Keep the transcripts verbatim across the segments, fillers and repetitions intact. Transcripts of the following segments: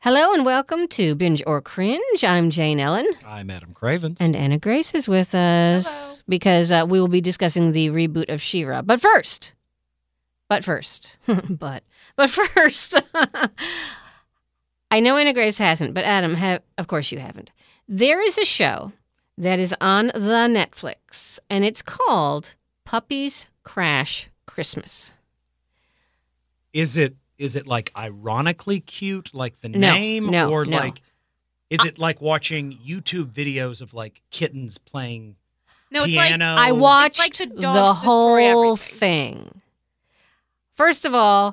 Hello and welcome to Binge or Cringe. I'm Jane Ellen. I'm Adam Cravens. And Anna Grace is with us. Hello. Because uh, we will be discussing the reboot of She-Ra. But first, but first, but, but first, I know Anna Grace hasn't, but Adam, have, of course you haven't. There is a show that is on the Netflix, and it's called Puppies Crash Christmas. Is it is it like ironically cute, like the No, name, no, or no. like is it like watching YouTube videos of like kittens playing No, it's piano? like I watched like the dogs the destroy whole everything. thing. First of all,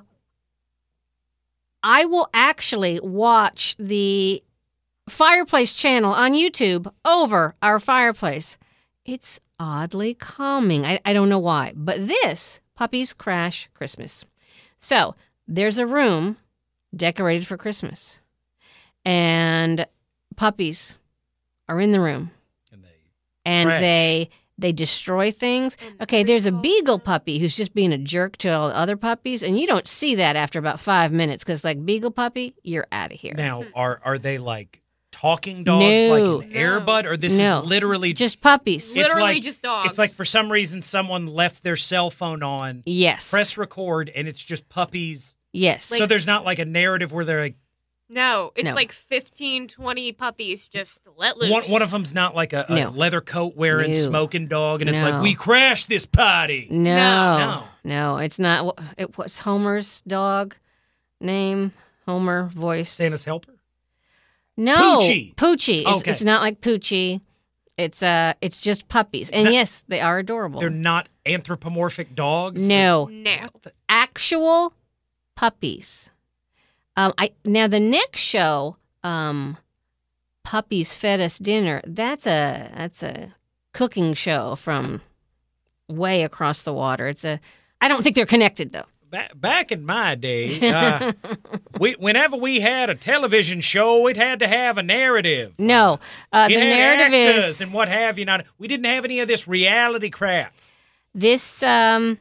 I will actually watch the Fireplace channel on YouTube over our fireplace. It's oddly calming. I, I don't know why. But this, Puppies Crash Christmas. So there's a room decorated for Christmas. And puppies are in the room. and they And Crash. they they destroy things. And Okay, there's a freak beagle all puppy who's just being a jerk to all the other puppies, and you don't see that after about five minutes because, like, beagle puppy, you're out of here. now are are they like talking dogs No. like an No. Airbud, or this No. is literally Just puppies. It's Literally like- just dogs. It's like for some reason someone left their cell phone on, Yes. press record, and it's just puppies. Yes. So there's not like a narrative where they're like no, it's No. like fifteen, twenty puppies just let loose. one one of them's not like a, a No. leather coat wearing No. smoking dog, and it's No. like we crashed this party. no, No. no, it's not. It was Homer's dog name. Homer voiced. Santa's helper. No, Poochie. Poochie. It's, Okay. it's not like Poochie. It's uh, it's just puppies, and not- yes, they are adorable. They're not anthropomorphic dogs. No, No. What the- actual puppies. Um, I now the next show, um, Puppies Fed Us Dinner. That's a that's a cooking show from way across the water. It's a. I don't think they're connected though. Back, back in my day, uh, we whenever we had a television show, it had to have a narrative. No, uh, It the had narrative actors is and what have you. Not we didn't have any of this reality crap. this. Um,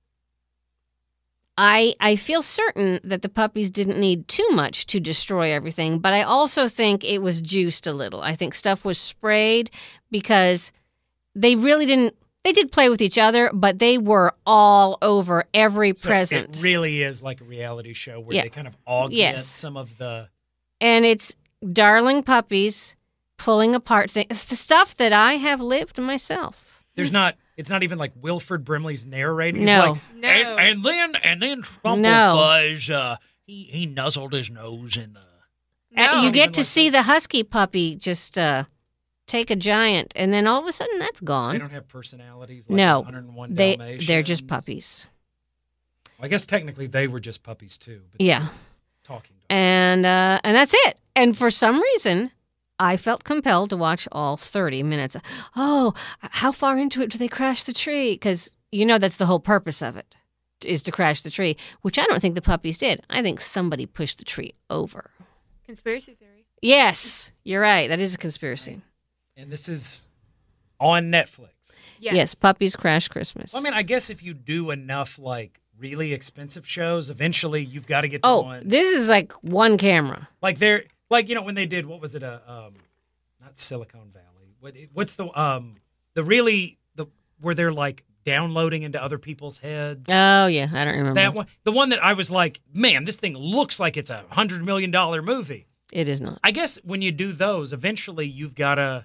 I I feel certain that the puppies didn't need too much to destroy everything, but I also think it was juiced a little. I think stuff was sprayed because they really didn't. They did play with each other, but they were all over every So present. It really is like a reality show where Yeah. they kind of augment Yes. some of the. And it's darling puppies pulling apart things. It's the stuff that I have lived myself. There's not. It's not even like Wilford Brimley's narrating. It's No. like, No. And, and then and then No. Trumpelfudge, uh, he he nuzzled his nose in the. Uh, No. you Even get to like see the- the husky puppy just uh, take a giant, and then all of a sudden that's They gone. don't have personalities. Like No, one oh one They Dalmatians. they're just puppies. I guess technically they were just puppies too. But Yeah. talking dogs. And uh, and that's it. And for some reason, I felt compelled to watch all thirty minutes. Oh, how far into it do they crash the tree? Because you know that's the whole purpose of it, is to crash the tree, which I don't think the puppies did. I think somebody pushed the tree over. Conspiracy theory. Yes, you're right. That is a conspiracy. And this is on Netflix. Yes. Yes, Puppies Crash Christmas. I mean, I guess if you do enough like really expensive shows, eventually you've got to get to oh, one. this is like one camera. Like they're like you know when they did what was it a um not Silicon Valley. What what's the um the really the where they're like downloading into other people's heads. Oh, yeah, I don't remember. That one, the one that I was like, man, this thing looks like it's a hundred million dollar movie. It is not. I guess when you do those, eventually you've got to.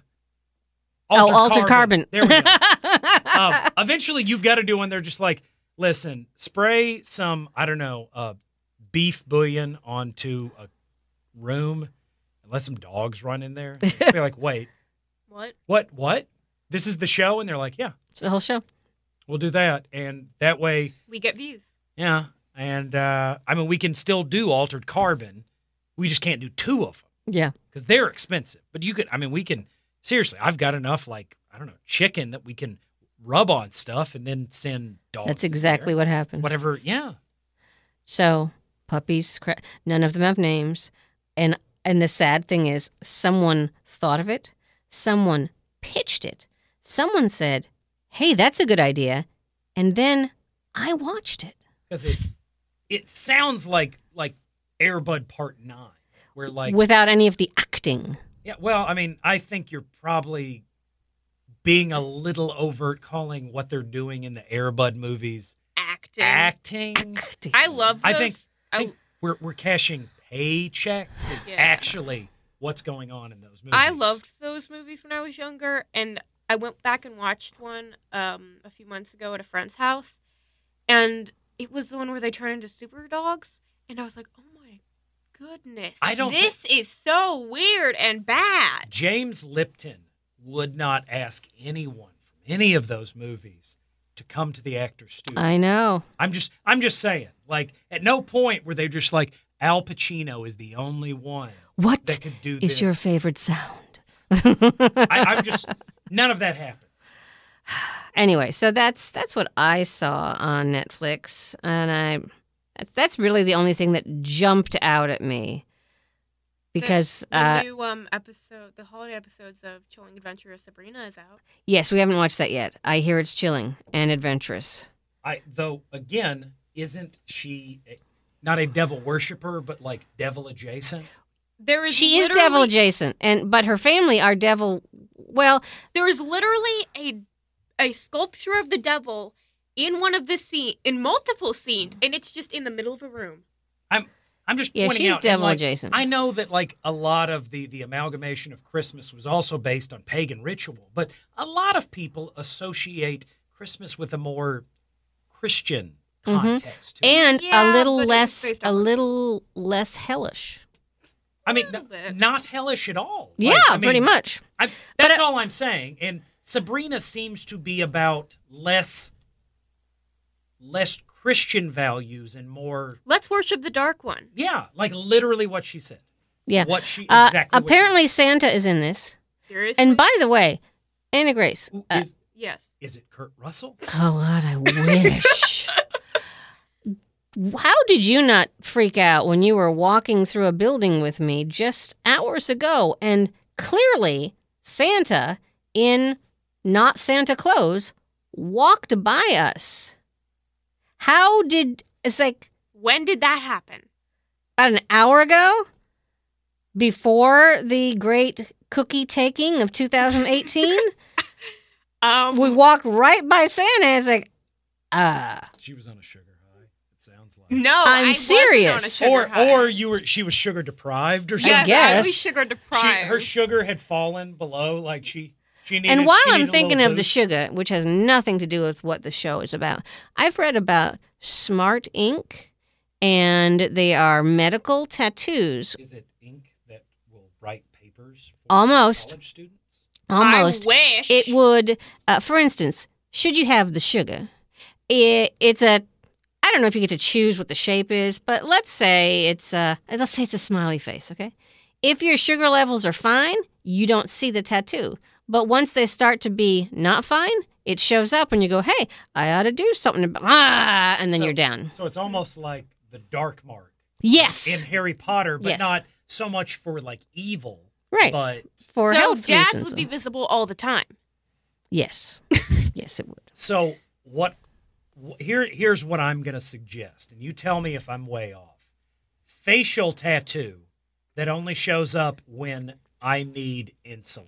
Oh, Altered Carbon. There we go. um, eventually, you've got to do one. They're just like, listen, spray some, I don't know, uh, beef bouillon onto a room and let some dogs run in there. They're like, wait, What? what? What? This is the show, and they're like, yeah, It's the whole show. we'll do that, and that way, We get views. yeah. And uh, I mean, we can still do Altered Carbon. We just can't do two of them Yeah. because they're expensive. But you could, I mean, we can. Seriously, I've got enough, like, I don't know, chicken that we can rub on stuff and then send dogs. That's in exactly there. what happened. Whatever, yeah. So puppies, cra- none of them have names, and and the sad thing is, someone thought of it, someone pitched it, someone said, "Hey, that's a good idea," and then I watched it. Because it it sounds like like Airbud Part Nine. where like Without any of the acting. yeah, well, I mean, I think you're probably being a little overt calling what they're doing in the Air Bud movies Acting. acting. Acting. I love those. I think, I I- think we're we're cashing paychecks is Yeah. actually what's going on in those movies. I loved those movies when I was younger, and I went back and watched one um, a few months ago at a friend's house, and it was the one where they turn into super dogs, and I was like, oh my goodness, I don't this is so weird and bad. James Lipton would not ask anyone from any of those movies to come to the actor's studio. I know. I'm just I'm just saying, like, at no point were they just like Al Pacino is the only one What that could do is this. your favorite sound? I, I'm just none of that happens. Anyway, so that's that's what I saw on Netflix, and I that's that's really the only thing that jumped out at me because the uh, new um, episode, the holiday episodes of Chilling Adventure of Sabrina is out. yes, we haven't watched that yet. I hear it's chilling and adventurous. I though again, isn't she a, not a devil worshiper, but like devil adjacent? There is She is literally- devil adjacent, and but her family are devil. Well, There is literally a a sculpture of the devil in one of the scene in multiple scenes, and it's just in the middle of a room. I'm I'm just Yeah, pointing she's out. and, devil like, adjacent. I know that like a lot of the the amalgamation of Christmas was also based on pagan ritual, but a lot of people associate Christmas with a more Christian Mhm. context. to it. and Yeah, a little but it's less, based a off of- little less hellish. I mean, little n- bit. not hellish at all. Yeah, Like, I pretty mean, much. I, that's all I'm saying. And Sabrina seems to be about less less Christian values and more, Let's worship the dark one. yeah, like literally what she said. Yeah. What she Uh, exactly. what she apparently, Santa is in this. Seriously? And by the way, Anna Grace. said. Ooh, uh, is yes. is it Kurt Russell? Oh God, I wish. How did you not freak out when you were walking through a building with me just hours ago and clearly Santa in not Santa clothes walked by us? How did it's like When did that happen? about an hour ago before the great cookie taking of two thousand eighteen? Um, We walked right by Santa and it's like, uh She was on a sugar high. It sounds like. no, I'm I wasn't serious. on a sugar Or high. or you were she was sugar deprived or something. yes, I guess. was sugar She, deprived. her sugar had fallen below, like she she needed. And while she I'm needed a thinking little of the boost. sugar, which has nothing to do with what the show is about, I've read about Smart Ink, and they are medical tattoos. Is it ink that will write papers for Almost. college students? Almost. I wish. It would, uh, for instance, should you have the sugar, it, it's a, I don't know if you get to choose what the shape is, but let's say it's a, let's say it's a smiley face, okay? If your sugar levels are fine, you don't see the tattoo. But once they start to be not fine, it shows up and you go, hey, I ought to do something about, ah, and then So- you're down. So it's almost like the dark mark Yes. in Harry Potter, but Yes. not so much for like evil, Right. but For so health dads reasons. would be visible all the time. Yes. Yes, it would. so what? wh- Here, here's what I'm going to suggest, and you tell me if I'm way off. Facial tattoo that only shows up when I need insulin.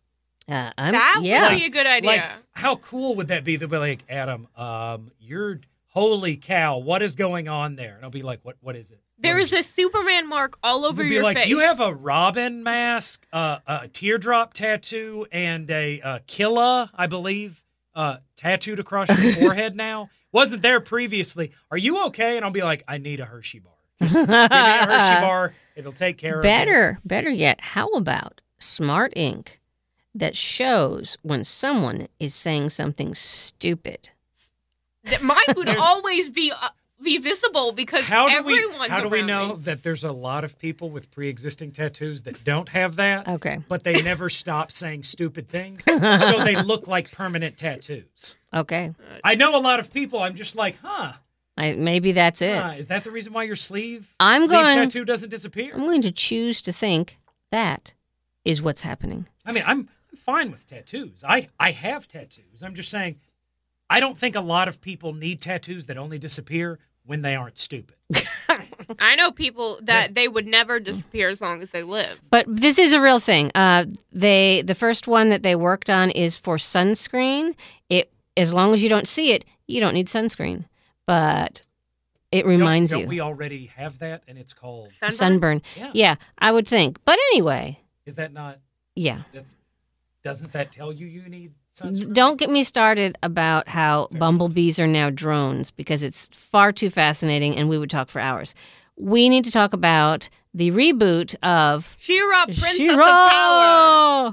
Uh, I'm, That yeah. would be a good idea. Like, how cool would that be? They'll be like, Adam, um, you're holy cow, what is going on there? And I'll be like, what? What is it? there What is a Superman mark all over They'll be your like, face. you have a Robin mask, uh, a teardrop tattoo, and a uh, Killa, I believe, uh, tattooed across your forehead now. Wasn't there previously. Are you okay? And I'll be like, I need a Hershey bar. Just give me a Hershey bar. It'll take care of it. Better, better yet, how about Smart Ink that shows when someone is saying something stupid? That mine would There's- always be uh, be visible because How do we? everyone's How do we around know me. that there's a lot of people with pre-existing tattoos that don't have that? Okay. But they never stop saying stupid things, so they look like permanent tattoos. Okay. I know a lot of people. I'm just like, huh? I, maybe that's it. huh, is that the reason why your sleeve I'm sleeve going- tattoo doesn't disappear? I'm going to choose to think that is what's happening. I mean, I'm fine with tattoos. I I have tattoos. I'm just saying, I don't think a lot of people need tattoos that only disappear when they aren't stupid. I know people that they would never disappear as long as they live. But this is a real thing. Uh, they the first one that they worked on is for sunscreen. It as long as you don't see it, you don't need sunscreen. But it reminds don't, don't you. we already have that, and it's called Sunburn? Sunburn. Yeah. Yeah, I would think. But anyway, Is that not? yeah. That's doesn't that tell you you need sunscreen? Don't get me started about how bumblebees are now drones because it's far too fascinating and we would talk for hours. We need to talk about the reboot of She-Ra, Princess She-Ra! of Power.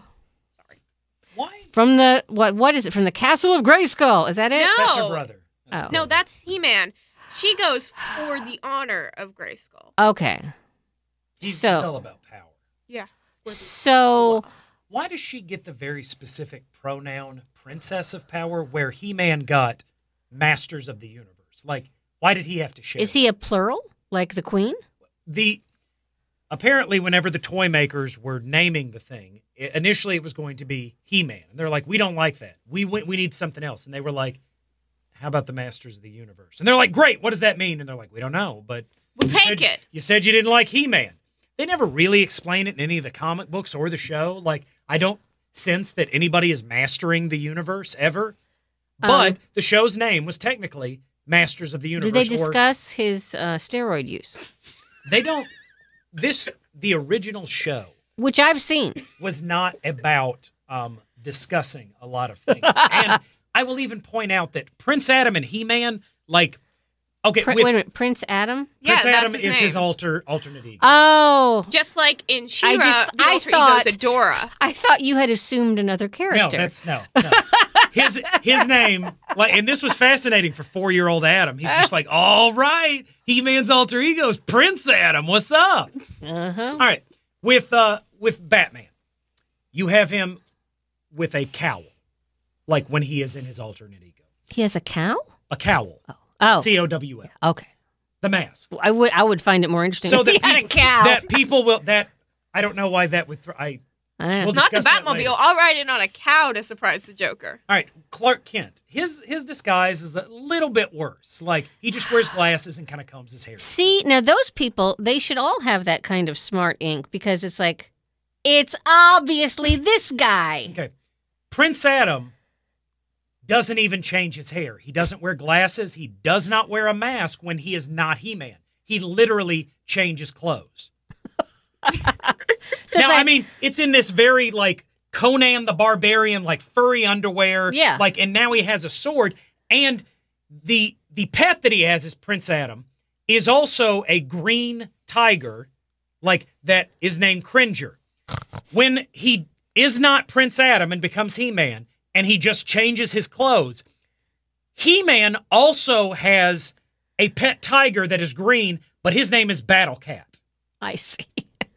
Why? From the what what is it? From the Castle of Grayskull. Is that it? No. That's her brother. That's her Oh. No, brother. that's He-Man. She goes for the honor of Grayskull. Okay. He's, so- he's all about power. Yeah. With- So Why does she get the very specific pronoun princess of power where He-Man got masters of the universe? Like, why did he have to share? is he a plural like the queen? the apparently whenever the toy makers were naming the thing, i initially it was going to be He-Man. And they're like, we don't like that. We went, we need something else. And they were like, how about the masters of the universe? And they're like, great. What does that mean? And they're like, we don't know, but We'll you take said, it. You said you didn't like He-Man. They never really explain it in any of the comic books or the show. Like, I don't sense that anybody is mastering the universe ever. But Um, the show's name was technically Masters of the Universe. Did they or- discuss his uh, steroid use, They don't. This the original show which I've seen? was not about um, discussing a lot of things, and I will even point out that Prince Adam and He-Man, like, okay, Prin- with, wait a minute, Prince Adam. Yeah, Prince that's Adam his is name. his alter alternate ego. Oh, Just like in She-Ra, I just- the I alter thought- ego's Adora. I thought you had assumed another character. no, that's no. no. His his name, like, and this was fascinating for four year old Adam. He's just like, all right, He-Man's alter ego is Prince Adam. What's up? Uh-huh. All right, with uh with Batman, you have him with a cowl, like when he is in his alternate ego. He has a cow. A cowl, Oh, C O W L, okay. the mask. I would I would find it more interesting So if that he had a people, cow. that people will that I don't know why that would. Th- I I don't know. Well, Not the discuss that later. Batmobile. I'll ride in on a cow to surprise the Joker. all right. Clark Kent, his his disguise is a little bit worse. Like he just wears glasses and kind of combs his hair. See, now those people, they should all have that kind of smart ink because it's like, it's obviously this guy. Okay, Prince Adam doesn't even change his hair. He doesn't wear glasses. He does not wear a mask when he is not He-Man. He literally changes clothes. So now, it's like, I mean, it's in this very, like, Conan the Barbarian, like, furry underwear. Yeah. Like, and now he has a sword. And the the pet that he has is Prince Adam is also a green tiger, like, that is named Cringer. When he is not Prince Adam and becomes He-Man, and he just changes his clothes, He-Man also has a pet tiger that is green, but his name is Battle Cat. I see.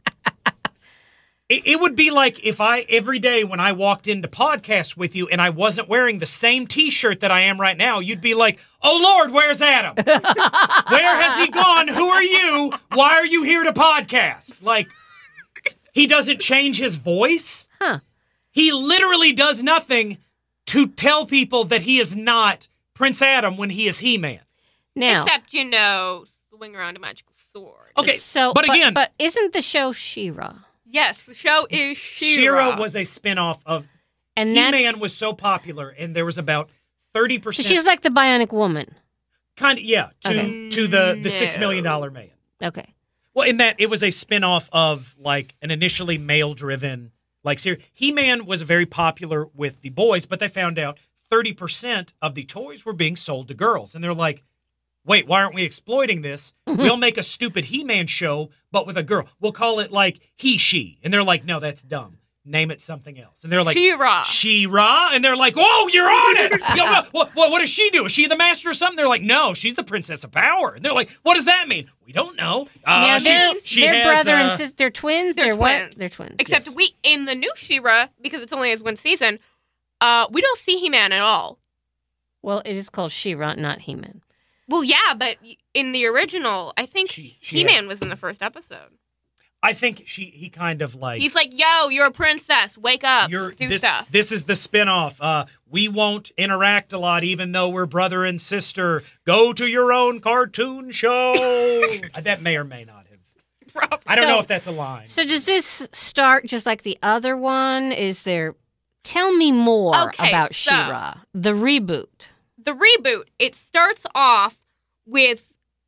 It, it would be like if I, every day when I walked into podcasts with you and I wasn't wearing the same t-shirt that I am right now, you'd be like, oh Lord, where's Adam? Where has he gone? Who are you? Why are you here to podcast? Like, he doesn't change his voice. Huh. He literally does nothing to tell people that he is not Prince Adam when he is He-Man. Now, Except, you know, swing around a magical sword. Okay, so, but again, but isn't the show She-Ra? Yes, the show is She-Ra. She-Ra was a spin-off of And He-Man that's, was so popular, and there was about thirty so percent. she's like the Bionic Woman. Kind of, yeah, to Okay. to the the six No. million dollar man. Okay. Well, in that it was a spin-off of like an initially male-driven like series. He-Man was very popular with the boys, but they found out thirty percent of the toys were being sold to girls, and they're like, "Wait, why aren't we exploiting this? We'll make a stupid He-Man show, but with a girl. We'll call it like He-She." And they're like, "No, that's dumb. Name it something else." And they're like, She-Ra. She-Ra, and they're like, "Whoa, you're on it! Yo, what, what, what, what does she do? Is she the master or something?" They're like, "No, she's the Princess of Power." And they're like, "What does that mean?" We don't know. Uh, now, she, they're, she they're has, brother uh, and sister. They're twins. They're what? twins. They're twins. Except Yes. we, in the new She-Ra, because it's only as one season, uh, we don't see He-Man at all. Well, it is called She-Ra, not He-Man. Well, yeah, but in the original, I think She- she He-Man was in the first episode. I think she he kind of like He's like, yo, you're a princess. Wake up. you're do this, stuff. This is the spinoff. Uh, we won't interact a lot, even though we're brother and sister. Go to your own cartoon show. That may or may not have. Probably. I don't So- know if that's a line. So does this start just like the other one? Is there? Tell me more Okay, about so- She-Ra, the reboot. The reboot, it starts off with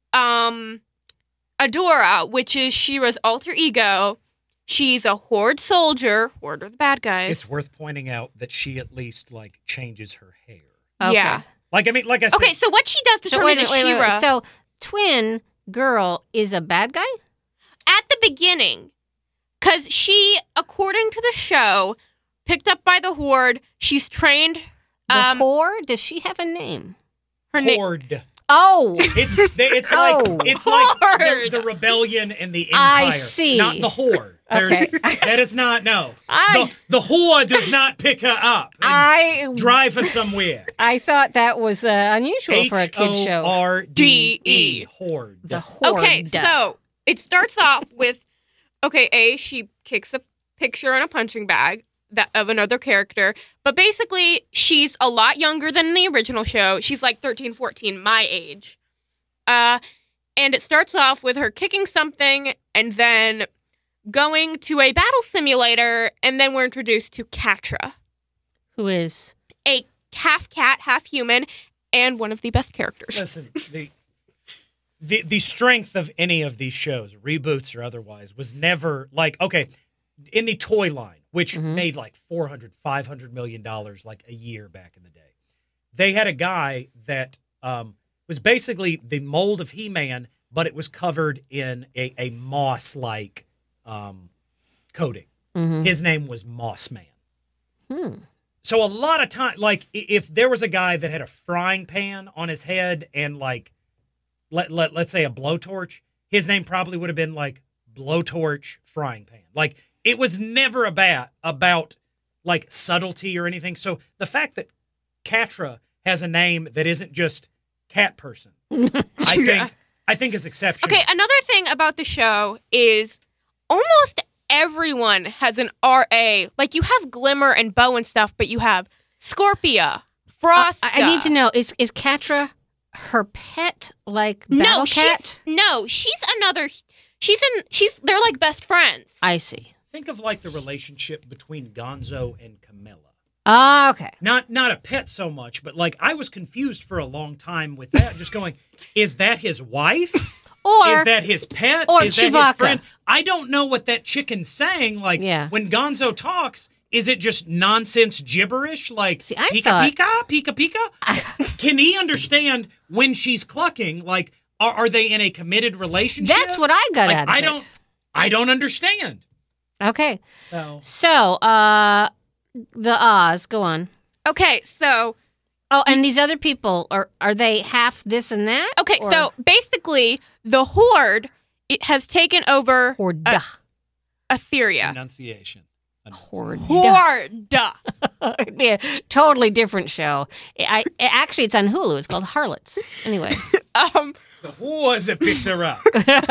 um Adora, which is She-Ra's alter ego. She's a Horde soldier. Horde are the bad guys. It's worth pointing out that she at least like changes her hair. Okay. Yeah. Like I mean, like I said, Okay, so what she does to So turn wait, a into minute, wait, a minute. She-Ra So twin girl is a bad guy? at the beginning, because she, according to the show, picked up by the Horde. She's trained. The Um, whore? Does she have a name? her name. Horde. Oh, It's it's Oh. like it's like the, Horde. the rebellion and the I empire, see. not the whore. There's, Okay. That is not no. I The, the whore does not pick her up and I drive her somewhere. I thought that was uh, unusual for a H kid O show. R D E. D E. Horde. The horde. Okay, so it starts off with, okay, A, she kicks a picture in a punching bag that of another character, but basically she's a lot younger than the original show. She's like thirteen, fourteen, my age. Uh, and it starts off with her kicking something and then going to a battle simulator, and then we're introduced to Catra, Who is? a half cat, half human, and one of the best characters. Listen, the, the the strength of any of these shows, reboots or otherwise, was never like, okay, in the toy line, which Mhm. made like four hundred, five hundred million dollars like a year back in the day. They had a guy that um, was basically the mold of He-Man, but it was covered in a, a moss-like um, coating. Mhm. His name was Moss Man. Hmm. So a lot of time, like i- if there was a guy that had a frying pan on his head and like, let, let, let's say a blowtorch, his name probably would have been like Blowtorch Frying Pan. Like it was never about, about like subtlety or anything. So the fact that Catra has a name that isn't just cat person, I Yeah. think, I think is exceptional. Okay, another thing about the show is almost everyone has an R A. Like, you have Glimmer and Bow and stuff, but you have Scorpia, Frost. I, I need to know, is is Catra her pet, like No, Battle she's Cat? no, she's another. She's in. She's. They're like best friends. I see. Think of like the relationship between Gonzo and Camilla. Ah, okay. Not not a pet so much, but like I was confused for a long time with that. Just going, is that his wife? Or is that his pet? or is that his Chewbacca. friend? I don't know what that chicken's saying. Like Yeah. when Gonzo talks, is it just nonsense gibberish? Like See, I pika thought- pika pika pika? Can he understand when she's clucking? Like are, are they in a committed relationship? that's what I got like, out of I it. don't I don't understand. Okay. So So, uh, the Oz, go on. Okay, so Oh, and these other people, are are they half this and that? okay, Or- so basically, the Horde it has taken over Or uh, duh. Etheria. enunciation. Horde. Horde. It'd be a totally different show. I, I actually, it's on Hulu. It's called Harlots. Anyway. Um, The whores have picked her up.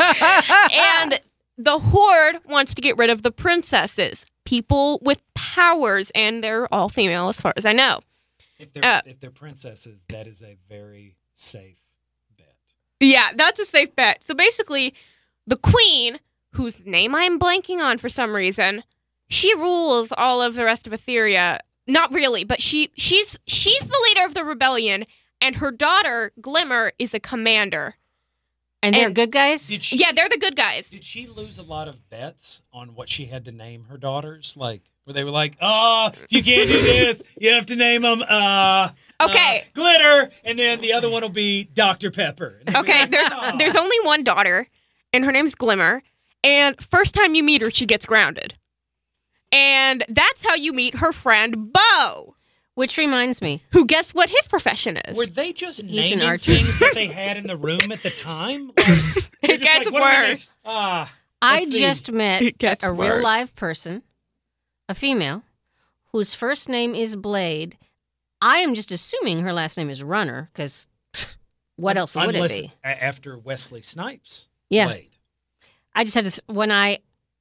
and the Horde wants to get rid of the princesses, people with powers, and they're all female as far as I know. If they're Uh, if they're princesses, that is a very safe bet. Yeah, that's a safe bet. So basically, the queen, whose name I'm blanking on for some reason, she rules all of the rest of Etheria. Not really, but she she's she's the leader of the rebellion, and her daughter Glimmer is a commander. And they're And- good guys? Did she? Yeah, they're the good guys. Did she lose a lot of bets on what she had to name her daughters? Like, where they were like, "Oh, you can't do this. You have to name them uh, Okay. uh, Glitter," and then the other one will be Doctor Pepper. And they'd be Okay, like, there's "Aw." there's only one daughter, and her name's Glimmer. And first time you meet her, she gets grounded. And that's how you meet her friend Bo, Which reminds me, who guess what his profession is? Were they just He's an naming archer. things that they had in the room at the time? Like, they're It just gets like, what are we worse. gonna- Ah, I Let's see. just met It gets a real worse. live person, a female, whose first name is Blade. I am just assuming her last name is Runner, because what else would it unless be? it's a- after Wesley Snipes. Yeah. Played. I just had to, th- when I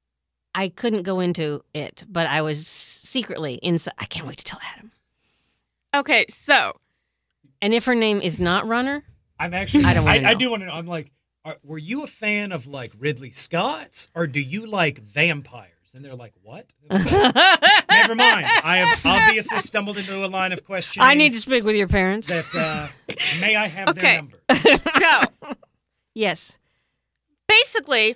I couldn't go into it, but I was secretly inside. I can't wait to tell Adam. Okay, so And if her name is not Runner, I'm actually. I don't wanna I, I know. do want to know. I'm like, are, were you a fan of like Ridley Scott's, or do you like vampires? And they're like, what? Never mind. I have obviously stumbled into a line of questioning. I need to speak with your parents. That uh, may I have Okay. their number? so Yes. basically,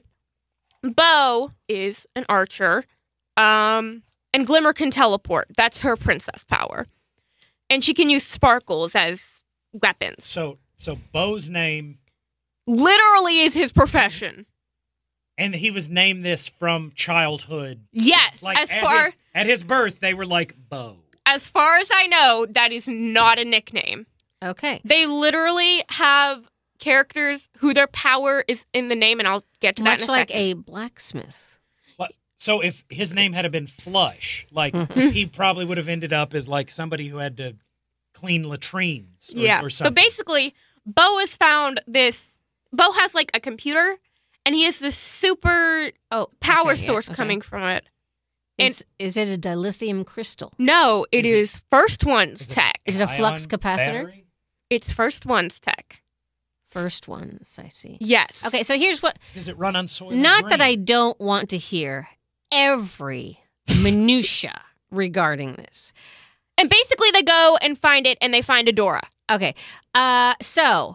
Bo is an archer, um, and Glimmer can teleport. That's her princess power, and she can use sparkles as weapons. So, so Bo's name, Literally, is his profession. and he was named this from childhood. Yes, Like as at far his, at his birth, they were like Bo. as far as I know, that is not a nickname. Okay. They literally have characters who their power is in the name, and I'll get to that Much in a like second. a blacksmith. But, so if his name had been Flush, like he probably would have ended up as like somebody who had to clean latrines or, yeah. or So something. basically, Bo has found this. Bo has like a computer, and he has this super Oh, power okay, yeah, source okay. coming from it. Is, is it a dilithium crystal? No, it Is it- is First One's Is it tech. Is it a flux ion capacitor? battery? It's First One's tech. First ones, I see. Yes. Okay, so here's what. Does it run on soil? Not that I green? don't want to hear every minutia regarding this. And basically, they go and find it, and they find Adora. Okay, uh, so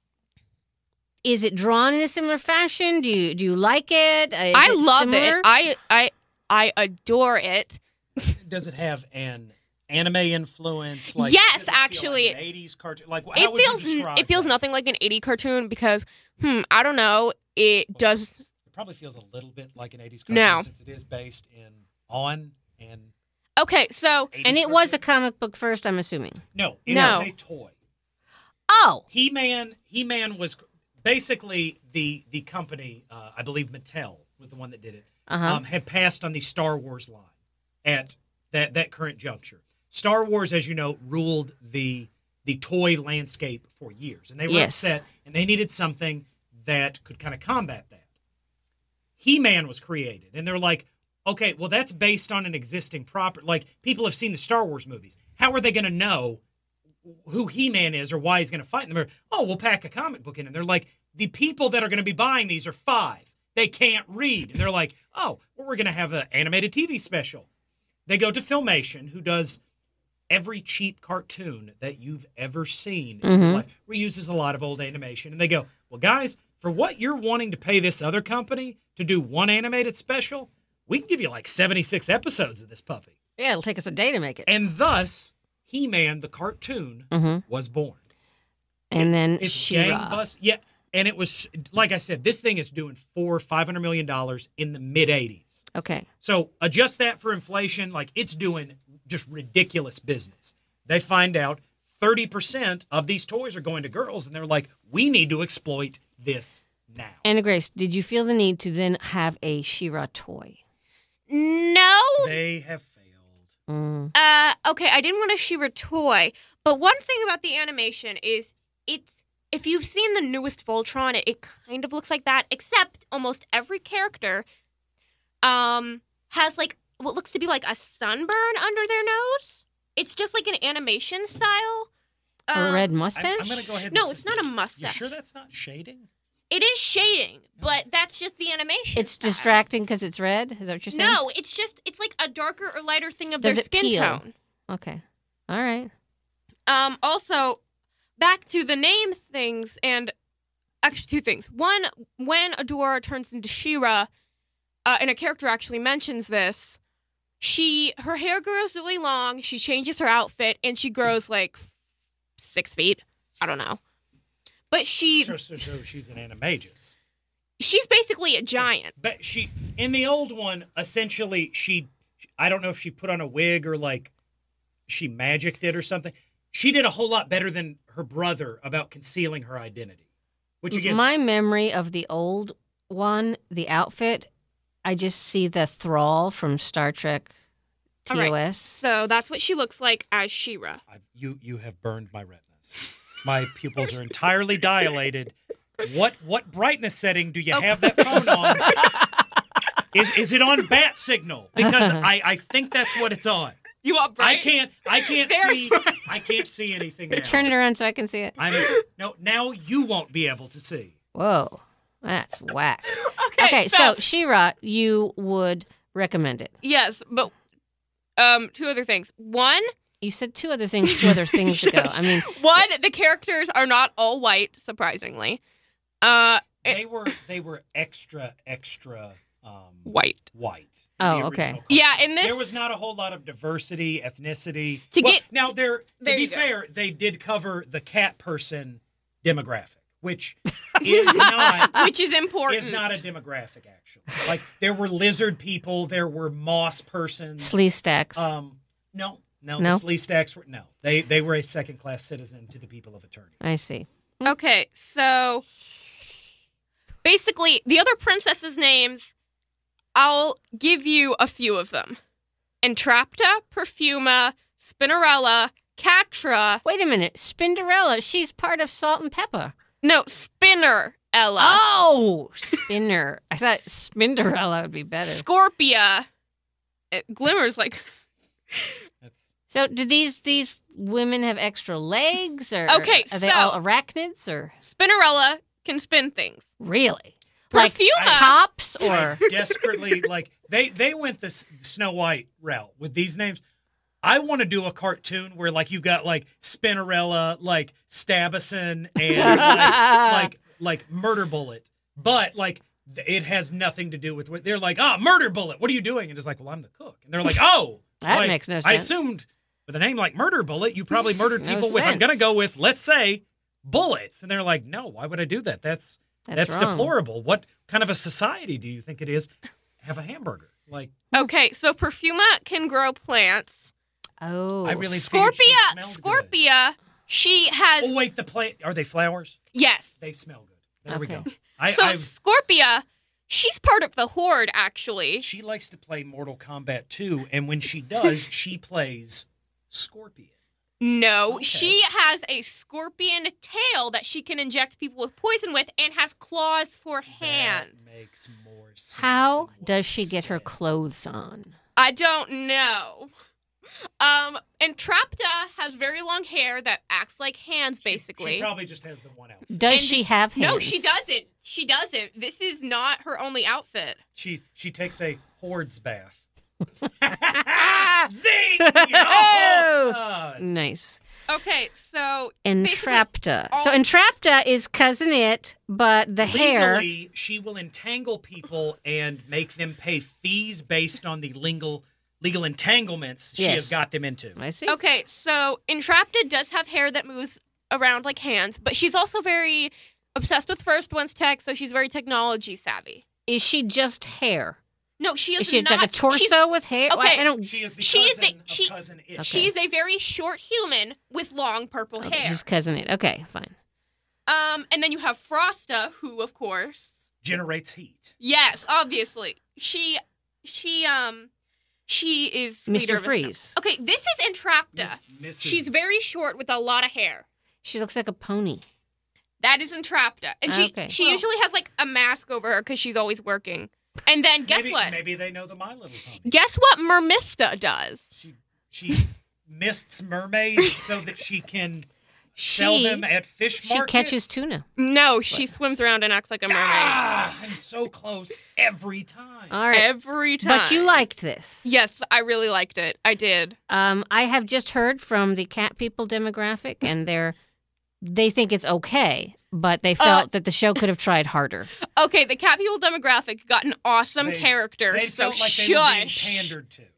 is it drawn in a similar fashion? Do you do you like it? Uh, is I it love similar? it. I I I adore it. Does it have an anime influence? Like, Yes, does it feel like like an eighties cartoon. Like, how It would you feels describe it feels that? nothing like an eighties cartoon because hmm I don't know it does. It probably feels a little bit like an eighties cartoon No. since it is based in on and. Okay, so eighties And it was a cartoon. comic book first, I'm assuming. no, it No. was a toy. Oh, He Man, He Man was basically the the company. Uh, I believe Mattel was the one that did it. uh-huh. Um, had passed on the Star Wars line at that that current juncture. Star Wars, as you know, ruled the the toy landscape for years, and they were Yes. upset, and they needed something that could kind of combat that. He-Man was created, and they're like, okay, well, that's based on an existing property. Like, people have seen the Star Wars movies. How are they going to know who He-Man is or why he's going to fight them? They're, oh, we'll pack a comic book in. And they're like, the people that are going to be buying these are five. They can't read. And they're like, oh, well, we're going to have an animated T V special. They go to Filmation, who does every cheap cartoon that you've ever seen in your Mhm. life, reuses a lot of old animation. And they go, well, guys, for what you're wanting to pay this other company to do one animated special, we can give you like seventy-six episodes of this puppy. yeah, it'll take us a day to make it. And thus, He-Man, the cartoon, Mm-hmm. was born. And then It's She-Ra. gangbust. Yeah, and it was, like I said, this thing is doing four, five hundred million dollars in the mid eighties. Okay. So adjust that for inflation. Like, it's doing just ridiculous business. They find out thirty percent of these toys are going to girls, and they're like, we need to exploit this now. Anna Grace, did you feel the need to then have a She-Ra toy? no. They have failed. Mm. Uh, okay, I didn't want a She-Ra toy, but one thing about the animation is it's if you've seen the newest Voltron, it, it kind of looks like that, except almost every character um has like what looks to be like a sunburn under their nose. It's just like an animation style. A Um, red I'm, mustache? I'm going to go ahead and No, say- it's not a You mustache. sure that's not shading? It is shading, but that's just the animation. It's style. distracting because it's red? Is that what you're saying? No, it's just it's like a darker or lighter thing of Does their it skin peel? tone. Okay. All right. Um, also, back to the name things, and actually two things. One, when Adora turns into She-Ra, uh, and a character actually mentions this, she her hair grows really long. She changes her outfit, and she grows like six feet. I don't know, but she So, so, so she's an animagus. she's basically a giant. But she, in the old one, essentially, she, I don't know if she put on a wig or like she magicked it or something. She did a whole lot better than her brother about concealing her identity. Which again, My memory of the old one, the outfit, I just see the Thrall from Star Trek T O S. All right. So that's what she looks like as She-Ra. I, you you have burned my retinas. My pupils are entirely dilated. What what brightness setting do you have that phone on? Is is it on bat signal? Because I, I think that's what it's on. You want bright? I can't I can't There's see bright. I can't see anything now. Turn it around so I can see it. I'm no now you won't be able to see. Whoa, that's whack. Okay, Okay, so, so She-Ra, you would recommend it. yes, but um, two other things. One, You said two other things two other things ago. I mean, one, the characters are not all white, surprisingly. Uh, They were they were extra extra um, white. white. in Oh, the okay. original Yeah, cartoon. in this, There was not a whole lot of diversity, ethnicity. To Well, get- now there to there be you go. fair, they did cover the cat person demographic, which is not which is important. is not a demographic actually. Like there were lizard people, there were moss persons. Slee Stacks. Um, no, no, No? the Slee Stacks were no. They they were a second class citizen to the people of Eternity. I see. Okay, so basically, the other princesses' names, I'll give you a few of them. Entrapta, Perfuma, Spinnerella, Catra. Wait a minute. Spinderella, she's part of Salt and Pepper. No, Spinnerella. Oh, Spinner. I thought Spinderella would be better. Scorpia. It glimmers like... That's So, do these these women have extra legs, or Okay, are they so- all arachnids, or Spinnerella can spin things. really like Perfuma. tops, I or desperately like they they went the S- Snow White route with these names. I want to do a cartoon where like you've got like Spinnerella, like Stabison, and like, like like Murder Bullet, but like th- it has nothing to do with what they're like. Ah, Murder Bullet. What are you doing? And it's like, well, I'm the cook, and they're like, oh, that like, makes no sense. I assumed with a name like Murder Bullet, you probably murdered No people with. I'm sense. gonna go with let's say bullets, and they're like, no, why would I do that? That's that's, that's wrong. deplorable. What kind of a society do you think it is? Have a hamburger. Like, Okay, so Perfuma can grow plants. Oh, I really figured she Scorpia, smelled good. Scorpia, she has... Oh, wait, the plant. Are they flowers? Yes. They smell good. There we Okay. go. I, so I've, Scorpia, she's part of the Horde, actually. she likes to play Mortal Kombat two, and when she does, she plays Scorpion. No, Okay. she has a scorpion tail that she can inject people with poison with and has claws for hands. That makes more sense. how than what does she you get her said. clothes on? I don't know. Um, and Trapta has very long hair that acts like hands, She- basically. She, probably just has the one outfit. Does And she this- have hands? No, she doesn't. She doesn't. This is not her only outfit. She she takes a horde's bath. Ah! Zing! Oh! Oh, it's Nice. Okay, so Entrapta. all- So Entrapta is cousin it, but the hair. Legally, she will entangle people and make them pay fees based on the legal legal entanglements she Yes. has got them into. I see. okay, so Entrapta does have hair that moves around like hands, but she's also very obsessed with First One's tech, so she's very technology savvy. Is she just hair? No, she is Is she not. like a torso she's- with hair? okay. I don't. She is the She is cousin the- of she- cousin Ish. Okay. She's a very short human with long purple Okay, hair. she's cousin it. Okay, fine. Um, and then you have Frosta, who, of course, Generates heat. yes, obviously, she, she, um, she is leader Mister of the Freeze. snow. Okay, this is Entrapta. Miss, Missus She's very short with a lot of hair. She looks like a pony. That is Entrapta, and she Okay. she Well- usually has like a mask over her because she's always working. And then guess maybe, what? Maybe they know the My Little Pony. Guess what Mermista does? She she mists mermaids so that she can sell She them at fish she markets. catches tuna. No, she swims around and acts like a mermaid Ah, I'm so close every time. All right, every time. but you liked this. Yes, I really liked it. I did. Um, I have just heard from the cat people demographic, and they're they think it's okay, but they felt Uh, that the show could have tried harder. Okay, the cat people demographic got an awesome They- character, They so felt like they were being shush. pandered to.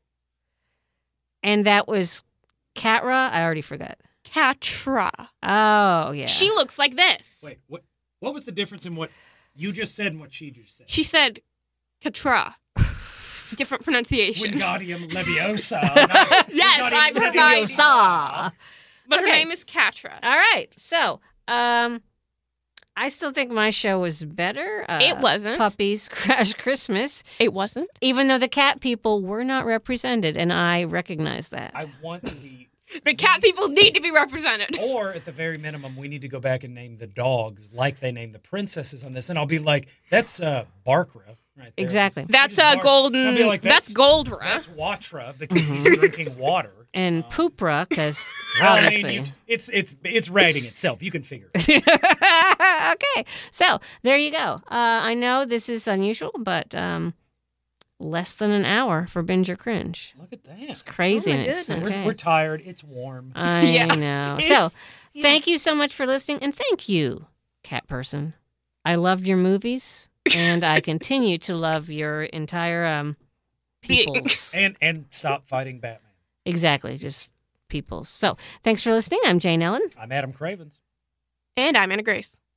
And that was Catra. I already forgot. Catra. Oh yeah. She looks like this. Wait, what? What was the difference in what you just said and what she just said? She said Catra. Different pronunciation. Wingardium Leviosa. not Yes, Wingardium I'm reminded. Saw. But her Okay. name is Catra. All right. So, um, I still think my show was better. Uh, It wasn't. Puppies Crash Christmas, It wasn't. even though the cat people were not represented, and I recognize that. I want the. The cat people need to be represented. Or at the very minimum, we need to go back and name the dogs like they named the princesses on this, and I'll be like, "That's uh, Barkra, right there. Exactly. That's Just a bar- golden. I'd be like, that's, that's- gold. That's Watra because he's drinking water. And Um, Poopra, because well, I mean, obviously. you- it's it's it's writing itself. You can figure it. Okay, so there you go. Uh, I know this is unusual, but um, less than an hour for Binge or Cringe. Look at that. It's craziness. goodness. Okay. We're, we're tired. It's warm. I Yeah. know. It's- So yeah. thank you so much for listening, and thank you, cat person. I loved your movies, and I continue to love your entire um, peoples. And and stop fighting Batman. Exactly, just peoples. So thanks for listening. I'm Jane Ellen. I'm Adam Cravens. And I'm Anna Grace.